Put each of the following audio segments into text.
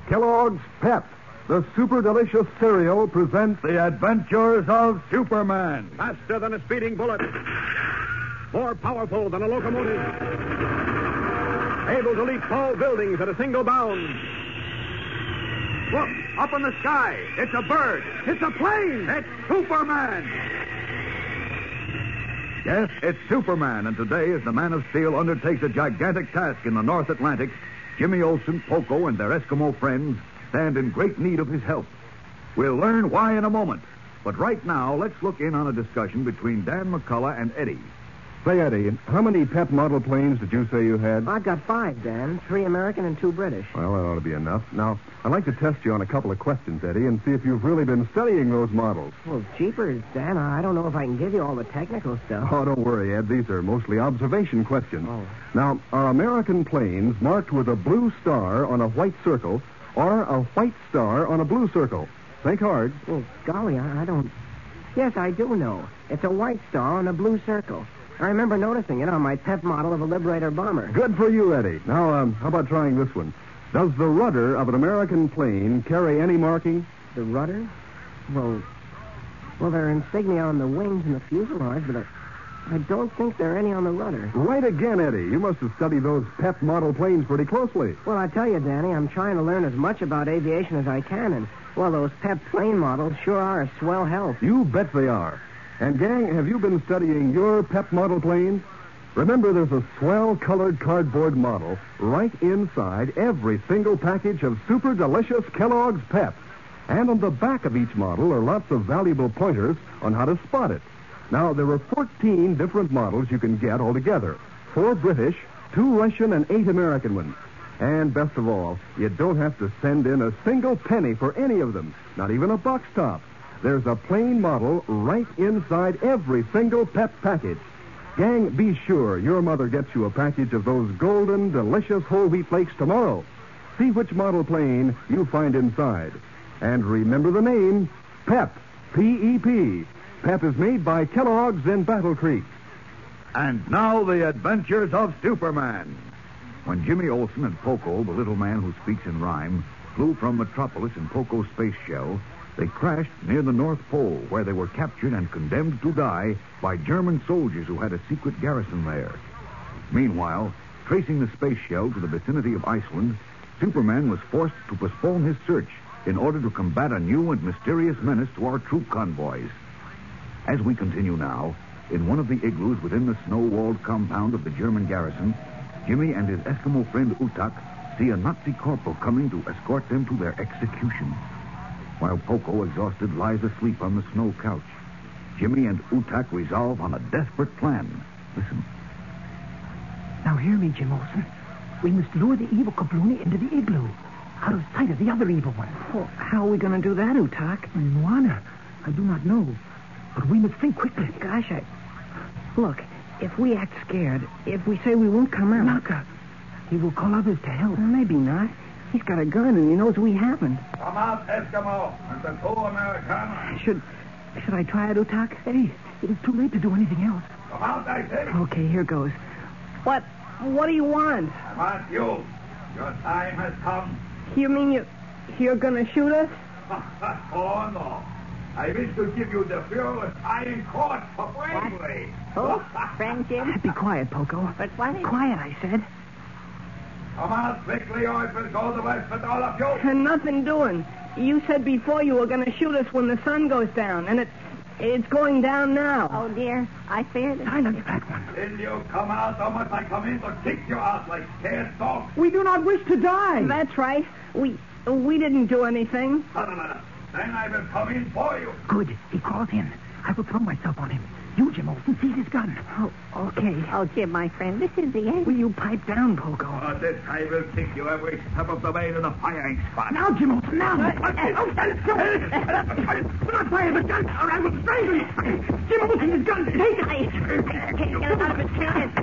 Kellogg's Pep, the super delicious cereal, presents The Adventures of Superman. Faster than a speeding bullet. More powerful than a locomotive. Able to leap tall buildings at a single bound. Look, up in the sky. It's a bird. It's a plane. It's Superman. Yes, it's Superman, and today, as the Man of Steel undertakes a gigantic task in the North Atlantic, Jimmy Olsen, Poco, and their Eskimo friends stand in great need of his help. We'll learn why in a moment. But right now, let's look in on a discussion between Dan McCullough and Eddie. Say, Eddie, how many Pep model planes did you say you had? I've got 5, Dan. 3 American and 2 British. Well, that ought to be enough. Now, I'd like to test you on a couple of questions, Eddie, and see if you've really been studying those models. Well, jeepers, Dan, I don't know if I can give you all the technical stuff. Oh, don't worry, Ed. These are mostly observation questions. Oh. Now, are American planes marked with a blue star on a white circle or a white star on a blue circle? Think hard. Well, golly, I don't... Yes, I do know. It's a white star on a blue circle. I remember noticing it on my Pep model of a Liberator bomber. Good for you, Eddie. Now, how about trying this one? Does the rudder of an American plane carry any marking? The rudder? Well, there are insignia on the wings and the fuselage, but I don't think there are any on the rudder. Right again, Eddie. You must have studied those Pep model planes pretty closely. Well, I tell you, Danny, I'm trying to learn as much about aviation as I can, and, well, those Pep plane models sure are a swell help. You bet they are. And, gang, have you been studying your Pep model planes? Remember, there's a swell-colored cardboard model right inside every single package of super delicious Kellogg's Pep. And on the back of each model are lots of valuable pointers on how to spot it. Now, there are 14 different models you can get altogether. 4 British, 2 Russian, and 8 American ones. And best of all, you don't have to send in a single penny for any of them, not even a box top. There's a plain model right inside every single Pep package. Gang, be sure your mother gets you a package of those golden, delicious whole wheat flakes tomorrow. See which model plane you find inside. And remember the name, Pep, P-E-P. Pep is made by Kellogg's in Battle Creek. And now, The Adventures of Superman. When Jimmy Olsen and Poco, the little man who speaks in rhyme, flew from Metropolis in Poco's space shell, they crashed near the North Pole, where they were captured and condemned to die by German soldiers who had a secret garrison there. Meanwhile, tracing the space shell to the vicinity of Iceland, Superman was forced to postpone his search in order to combat a new and mysterious menace to our troop convoys. As we continue now, in one of the igloos within the snow-walled compound of the German garrison, Jimmy and his Eskimo friend Utak see a Nazi corporal coming to escort them to their execution. While Poco, exhausted, lies asleep on the snow couch, Jimmy and Utak resolve on a desperate plan. Listen. Now hear me, Jim Olsen. We must lure the evil Kabloonie into the igloo, out of sight of the other evil one. Well, how are we going to do that, Utak? Moana, I do not know. But we must think quickly. Gosh, Look, if we act scared, if we say we won't come out... Naka, he will call others to help. Well, maybe not. He's got a gun and he knows we haven't. Come out, Eskimo, and the 2 Americans. Should I try it, Utak? Hey, it is too late to do anything else. Come out, I say. Okay, here goes. What do you want? I want you. Your time has come. You mean you're going to shoot us? Oh, no. I wish to give you the fearless Iron Court for bravery. Oh, friend Jim? Be quiet, Poco. But what is... Quiet, I said. Come out quickly, or it will go the worst with all of you. And nothing doing. You said before you were going to shoot us when the sun goes down, and it's going down now. Oh, dear. I feared it. Silence, that one. Till you come out, or must I come in to kick you out like scared dogs? We do not wish to die. That's right. We didn't do anything. No. Then I will come in for you. Good. He crawls in. I will throw myself on him. You, Jim Olsen, seize his gun. Oh, okay. Oh, Jim, my friend, this is the end. Will you pipe down, Poco? Oh, this I will kick you every step of the way to the firing spot. Now, Jim Olsen, now. Do not fire the gun, or I will strangle you. Jim Olsen, his gun. Take it. I can't get it out of his hand.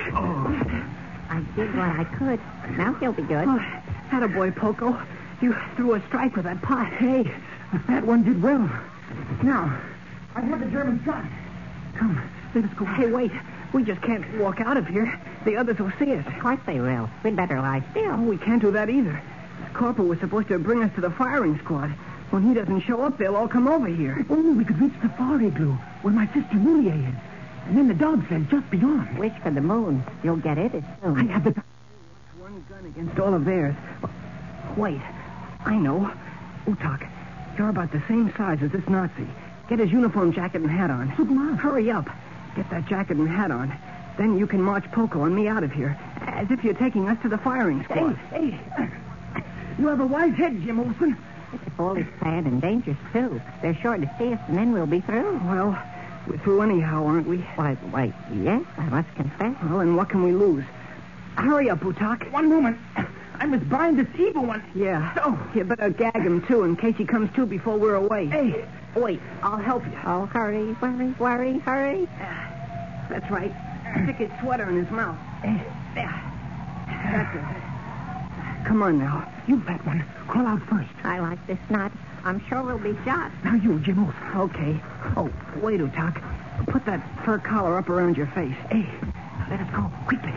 I did what I could. Now he'll be good. Oh, attaboy, Poco. You threw a strike with that pot. Hey, that one did well. Now, I have the German's gun. Come, let us go. Hey, wait. We just can't walk out of here. The others will see us. Of course they will. We'd better lie still. Oh, we can't do that either. Corporal was supposed to bring us to the firing squad. When he doesn't show up, they'll all come over here. If only we could reach the far igloo where my sister Mulia is. And then the dog sled just beyond. Wish for the moon. You'll get it as soon. I have the... One gun against all of theirs. Wait. I know. Utak, you're about the same size as this Nazi. Get his uniform jacket and hat on. Hurry up. Get that jacket and hat on. Then you can march Poco and me out of here. As if you're taking us to the firing squad. Hey. You have a wise head, Jim Olsen. If all is sad and dangerous, too. They're sure to see us, and then we'll be through. Well, we're through anyhow, aren't we? Why, yes, I must confess. Well, and what can we lose? Hurry up, Utak. One moment. I must bind this evil one. Yeah. Oh, you better gag him, too, in case he comes to before we're away. Hey. Wait, I'll help you. Oh, hurry, hurry. That's right. Stick his sweater in his mouth. There. That's it. Come on now. You, fat one. Crawl out first. I like this knot. I'm sure we'll be shot. Now you, Jim Olsen. Okay. Oh, wait, Utak. Put that fur collar up around your face. Hey, now let us go. Quickly.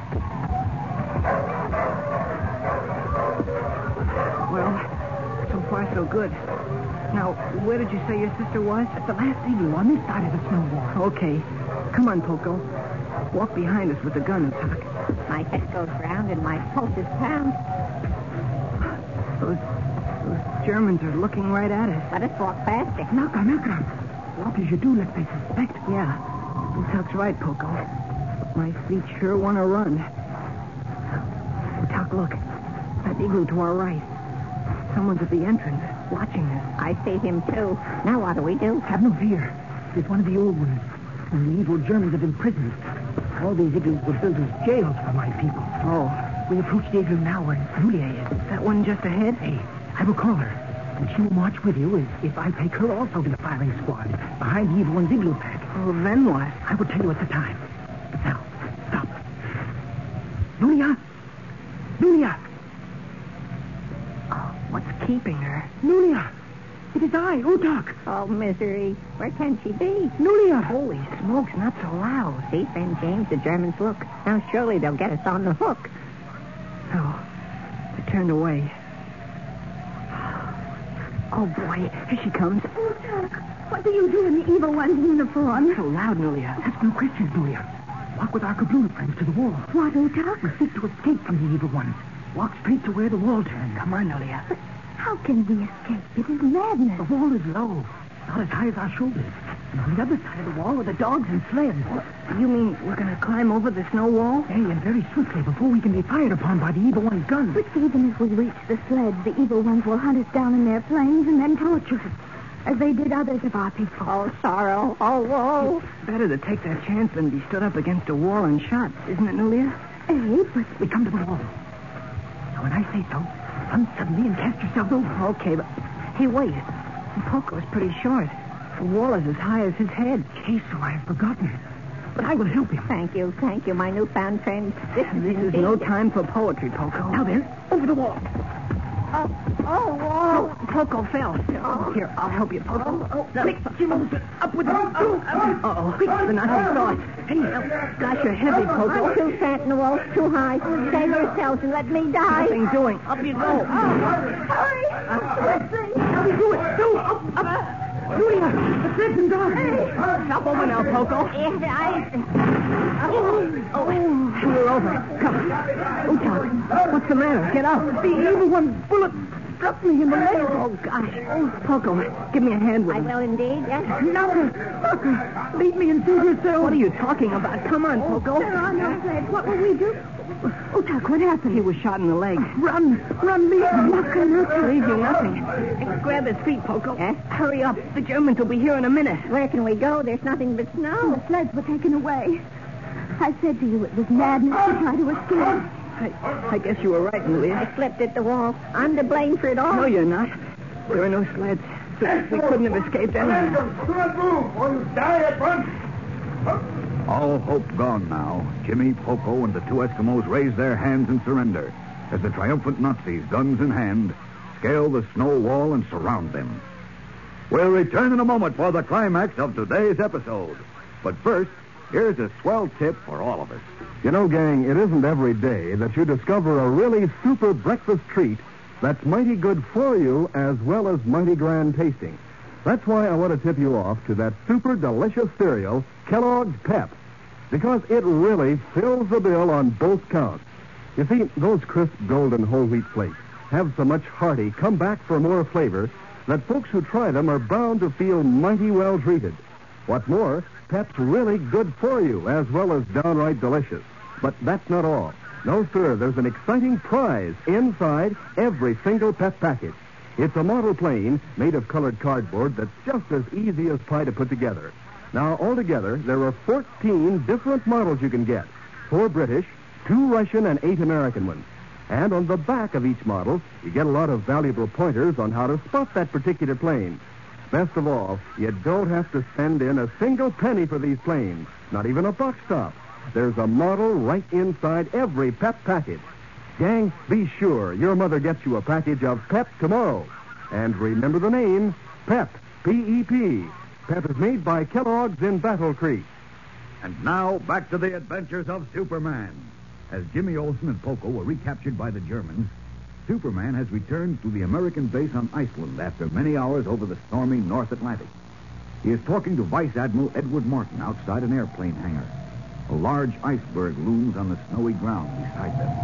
Well, so far so good. Now, where did you say your sister was? At the last igloo on this side of the snow wall. Okay. Come on, Poco. Walk behind us with the gun, Utak. My head goes round and my pulses pound. Those Germans are looking right at us. Let us walk faster. Knock on. Walk as you do, lest they suspect. Yeah. Utak's right, Poco. My feet sure want to run. Utak, look. That igloo to our right. Someone's at the entrance, watching us. I see him, too. Now what do we do? Have no fear. It's one of the old ones. And the evil Germans have imprisoned. All these igloos were built as jails for my people. Oh. We approach the igloo now where Julia is. That one just ahead? Hey, I will call her. And she will march with you if I take her also to the firing squad, behind the evil one's igloo pack. Oh, then what? I will tell you at the time. But now, stop. Julia! Oh, what's keeping her? Julia! It is I, Utak. Oh, misery. Where can she be? Julia! Holy smokes, not so loud. See, friend James, the Germans look. Now surely they'll get us on the hook. No. They turned away. Oh, boy. Here she comes. Utak, what do you do in the evil one's uniform? So loud, Nulia. Ask no questions, Julia. Walk with our Kabluna friends to the wall. What, Utak? We seek to escape from the evil ones. Walk straight to where the wall turns. Come on, Nulia. How can we escape? It is madness. The wall is low, not as high as our shoulders. And on the other side of the wall are the dogs and sleds. You mean we're going to climb over the snow wall? Hey, and very swiftly before we can be fired upon by the evil one's guns. But even if we reach the sleds, the evil ones will hunt us down in their planes and then torture us, as they did others of our people. Oh, sorrow. Oh, woe. Better to take that chance than be stood up against a wall and shot, isn't it, Nulia? But We come to the wall. Now, when I say so, run suddenly and cast yourself over. Okay, but... Hey, wait. Poco's pretty short. The wall is as high as his head. So I have forgotten. But I will help him. Thank you, my newfound friend. This is This is indeed... no time for poetry, Poco. Now there, over the wall. Oh, Poco fell. Oh. Here, I'll help you, Poco. Quick, Jim Olsen, up with him. Uh-oh. Quick, the Nazi saw us. Hey, gosh, you're heavy, I'm Poco. too fat and the wall's too high. Save yourselves and let me die. Nothing doing. Up you go. Hurry. Let's see. How do you do it? Do, up. Julia, the sleds and dogs. Stop over now, Poco. We're over. Come. Utak, what's the matter? Get up. The evil one's bullet struck me in the leg. Oh, gosh. Oh, Poco, give me a hand with I him. will indeed, yes. Knocker, lead me and save yourself. What are you talking about? Come on, Poco. there are no sleds. What will we do? Utak, what happened? He was shot in the leg. Run, leave me. Leave you nothing. Grab his feet, Poco. Yes? Hurry up. The Germans will be here in a minute. Where can we go? There's nothing but snow. The sleds were taken away. I said to you it was madness to try to escape. I guess you were right, Nulia. I slipped at the wall. I'm to blame for it all. No, you're not. There are no sleds. So we couldn't have escaped anyhow. Do not move, or you die at once. All hope gone now. Jimmy, Poco, and the two Eskimos raise their hands in surrender as the triumphant Nazis, guns in hand, scale the snow wall and surround them. We'll return in a moment for the climax of today's episode. But first, here's a swell tip for all of us. You know, gang, it isn't every day that you discover a really super breakfast treat that's mighty good for you as well as mighty grand tasting. That's why I want to tip you off to that super delicious cereal, Kellogg's Pep, because it really fills the bill on both counts. You see, those crisp golden whole wheat flakes have so much hearty come back for more flavor that folks who try them are bound to feel mighty well treated. What's more, Pep's really good for you as well as downright delicious. But that's not all. No, sir, there's an exciting prize inside every single Pep package. It's a model plane made of colored cardboard that's just as easy as pie to put together. Now, altogether, there are 14 different models you can get. 4 British, 2 Russian, and 8 American ones. And on the back of each model, you get a lot of valuable pointers on how to spot that particular plane. Best of all, you don't have to spend in a single penny for these planes, not even a buck stop. There's a model right inside every Pep package. Gang, be sure your mother gets you a package of Pep tomorrow. And remember the name, Pep, P-E-P. Pep is made by Kellogg's in Battle Creek. And now, back to the adventures of Superman. As Jimmy Olsen and Poco were recaptured by the Germans, Superman has returned to the American base on Iceland after many hours over the stormy North Atlantic. He is talking to Vice Admiral Edward Morton outside an airplane hangar. A large iceberg looms on the snowy ground beside them.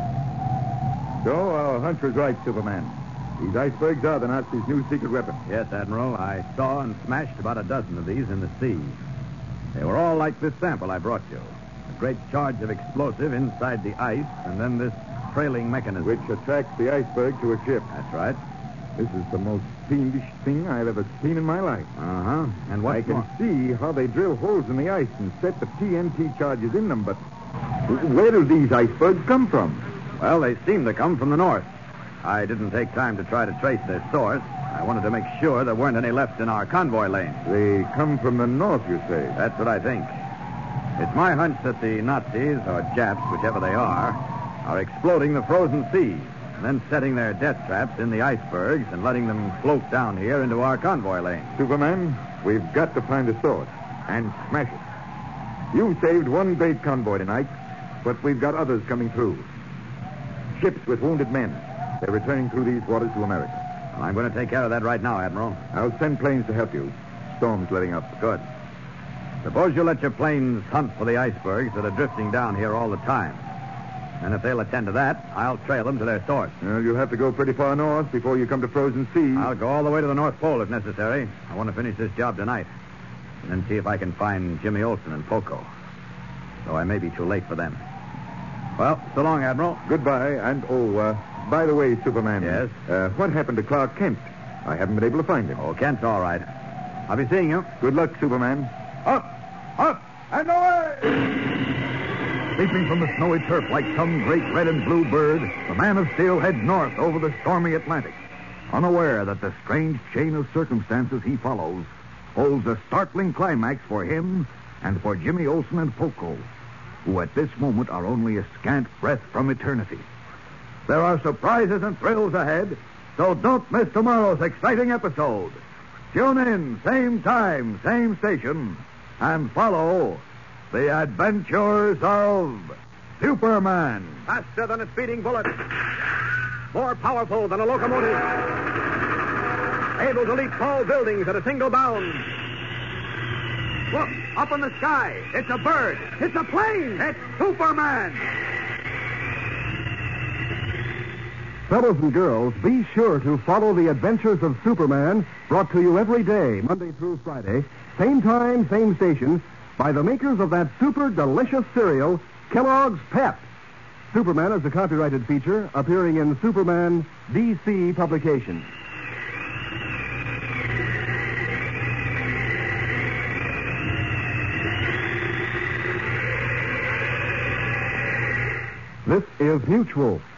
So, our hunch was right, Superman. These icebergs are the Nazis' new secret weapon. Yes, Admiral. I saw and smashed about a dozen of these in the sea. They were all like this sample I brought you. A great charge of explosive inside the ice, and then this trailing mechanism. Which attracts the iceberg to a ship. That's right. This is the most fiendish thing I've ever seen in my life. Uh-huh. And what I can see how they drill holes in the ice and set the TNT charges in them, but where do these icebergs come from? Well, they seem to come from the north. I didn't take time to try to trace their source. I wanted to make sure there weren't any left in our convoy lane. They come from the north, you say? That's what I think. It's my hunch that the Nazis, or Japs, whichever they are exploding the frozen sea, and then setting their death traps in the icebergs and letting them float down here into our convoy lane. Superman, we've got to find the source and smash it. You saved one great convoy tonight, but we've got others coming through. Ships with wounded men. They're returning through these waters to America. Well, I'm going to take care of that right now, Admiral. I'll send planes to help you. Storm's letting up. Good. Suppose you let your planes hunt for the icebergs that are drifting down here all the time. And if they'll attend to that, I'll trail them to their source. You'll have to go pretty far north before you come to frozen seas. I'll go all the way to the North Pole if necessary. I want to finish this job tonight. And then see if I can find Jimmy Olsen and Poco. Though I may be too late for them. Well, so long, Admiral. Goodbye. And, by the way, Superman. Yes? What happened to Clark Kent? I haven't been able to find him. Oh, Kent's all right. I'll be seeing you. Good luck, Superman. Up, and away! Leaping from the snowy turf like some great red and blue bird, the Man of Steel heads north over the stormy Atlantic, unaware that the strange chain of circumstances he follows holds a startling climax for him and for Jimmy Olsen and Poco, who at this moment are only a scant breath from eternity. There are surprises and thrills ahead, so don't miss tomorrow's exciting episode. Tune in, same time, same station, and follow the adventures of Superman. Faster than a speeding bullet. More powerful than a locomotive. Able to leap tall buildings at a single bound. Look, up in the sky. It's a bird. It's a plane. It's Superman. Fellows and girls, be sure to follow the adventures of Superman, brought to you every day, Monday through Friday, same time, same station, by the makers of that super delicious cereal, Kellogg's Pep. Superman is a copyrighted feature appearing in Superman DC publications. This is Mutual,